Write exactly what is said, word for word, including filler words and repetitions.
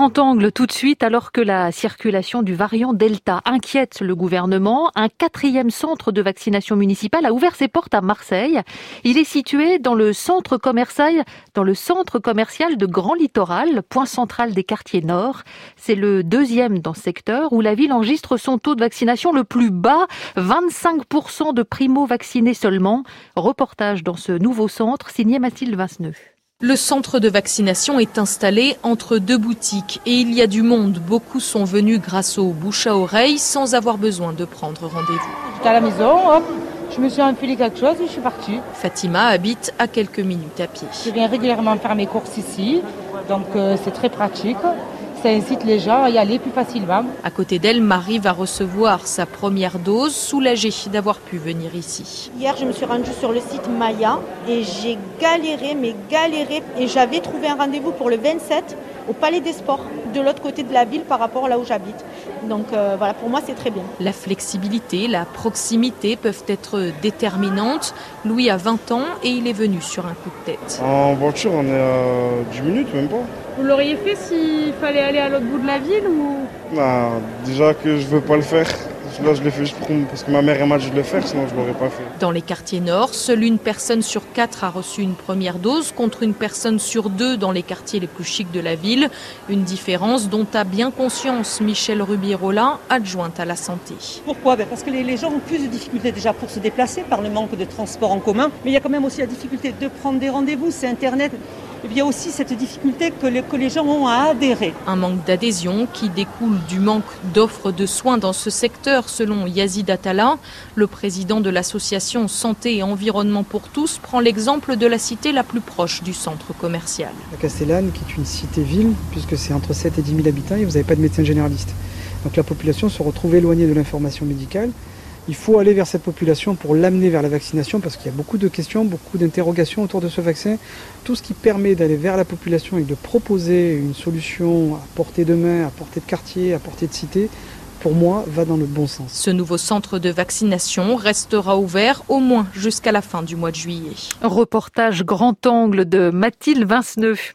grand angle tout de suite, alors que la circulation du variant Delta inquiète le gouvernement, un quatrième centre de vaccination municipale a ouvert ses portes à Marseille. Il est situé dans le centre commercial, dans le centre commercial de Grand Littoral, point central des quartiers nord. C'est le deuxième dans ce secteur où la ville enregistre son taux de vaccination le plus bas, vingt-cinq pour cent de primo-vaccinés seulement. Reportage dans ce nouveau centre signé Mathilde Vinceneux. Le centre de vaccination est installé entre deux boutiques et il y a du monde. Beaucoup sont venus grâce au bouche à oreille sans avoir besoin de prendre rendez-vous. J'étais à la maison, hop, je me suis enfilé quelque chose et je suis partie. Fatima habite à quelques minutes à pied. Je viens régulièrement faire mes courses ici, donc euh, c'est très pratique. Ça incite les gens à y aller plus facilement. À côté d'elle, Marie va recevoir sa première dose, soulagée d'avoir pu venir ici. Hier, je me suis rendue sur le site Maya et j'ai galéré, mais galéré. Et j'avais trouvé un rendez-vous pour le vingt-sept au Palais des Sports, de l'autre côté de la ville par rapport à là où j'habite. Donc euh, voilà, pour moi, c'est très bien. La flexibilité, la proximité peuvent être déterminantes. Louis a vingt ans et il est venu sur un coup de tête. En voiture, on est à dix minutes, même pas. Vous l'auriez fait s'il fallait aller à l'autre bout de la ville ou... Bah, déjà que je veux pas le faire. Là, je l'ai fait juste pour... parce que ma mère m'a dit de le faire, sinon je l'aurais pas fait. Dans les quartiers nord, seule une personne sur quatre a reçu une première dose contre une personne sur deux dans les quartiers les plus chics de la ville. Une différence dont a bien conscience Michel Rubirola, adjointe à la santé. Pourquoi ? Ben parce que les, les gens ont plus de difficultés déjà pour se déplacer par le manque de transport en commun. Mais il y a quand même aussi la difficulté de prendre des rendez-vous, c'est Internet. Et il y a aussi cette difficulté que les, que les gens ont à adhérer. Un manque d'adhésion qui découle du manque d'offres de soins dans ce secteur, selon Yazid Attala. Le président de l'association Santé et Environnement pour tous prend l'exemple de la cité la plus proche du centre commercial. La Castellane, qui est une cité-ville, puisque c'est entre sept et dix mille habitants et vous n'avez pas de médecin généraliste. Donc la population se retrouve éloignée de l'information médicale. Il faut aller vers cette population pour l'amener vers la vaccination parce qu'il y a beaucoup de questions, beaucoup d'interrogations autour de ce vaccin. Tout ce qui permet d'aller vers la population et de proposer une solution à portée de main, à portée de quartier, à portée de cité, pour moi, va dans le bon sens. Ce nouveau centre de vaccination restera ouvert au moins jusqu'à la fin du mois de juillet. Reportage grand angle de Mathilde Vinceneux.